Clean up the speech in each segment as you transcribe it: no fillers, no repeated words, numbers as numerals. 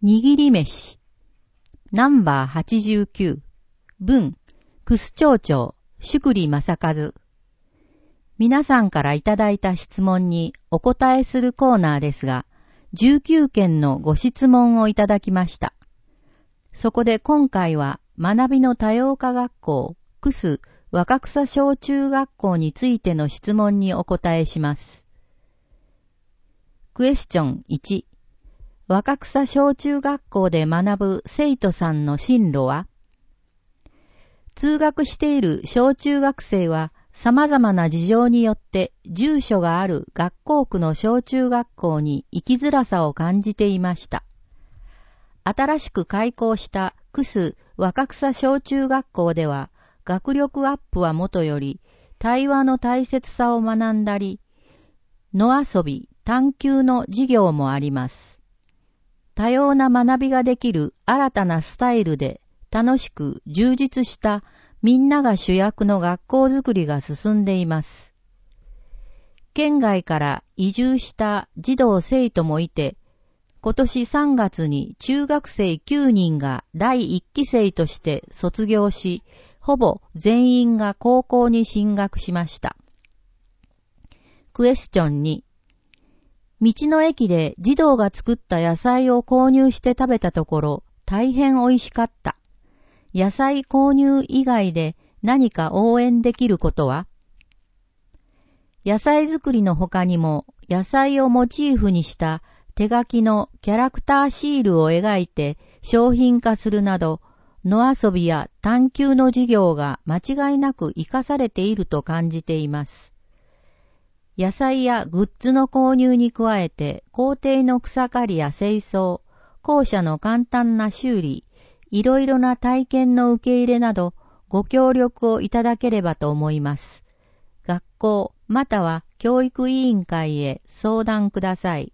握り飯。ナンバー89。文、クス町長、宿利正和。皆さんからいただいた質問にお答えするコーナーですが、19件のご質問をいただきました。そこで今回は学びの多様化学校、クス若草小中学校についての質問にお答えします。クエスチョン1。若草小中学校で学ぶ生徒さんの進路は？通学している小中学生は様々な事情によって住所がある学校区の小中学校に行きづらさを感じていました。新しく開校したクス若草小中学校では学力アップはもとより対話の大切さを学んだり、野遊び、探究の授業もあります。多様な学びができる新たなスタイルで楽しく充実したみんなが主役の学校づくりが進んでいます。県外から移住した児童生徒もいて、今年3月に中学生9人が第1期生として卒業し、ほぼ全員が高校に進学しました。クエスチョン2。道の駅で児童が作った野菜を購入して食べたところ、大変美味しかった。野菜購入以外で何か応援できることは？野菜作りの他にも野菜をモチーフにした手書きのキャラクターシールを描いて商品化するなど、野遊びや探究の授業が間違いなく活かされていると感じています。野菜やグッズの購入に加えて校庭の草刈りや清掃、校舎の簡単な修理、いろいろな体験の受け入れなどご協力をいただければと思います。学校または教育委員会へ相談ください。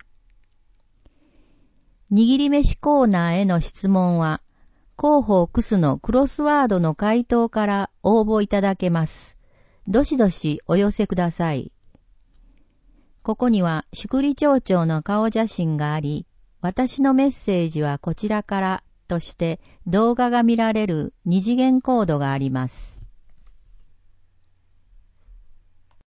握り飯コーナーへの質問は、広報クスのクロスワードの回答から応募いただけます。どしどしお寄せください。ここには宿利町長の顔写真があり、私のメッセージはこちらからとして動画が見られる二次元コードがあります。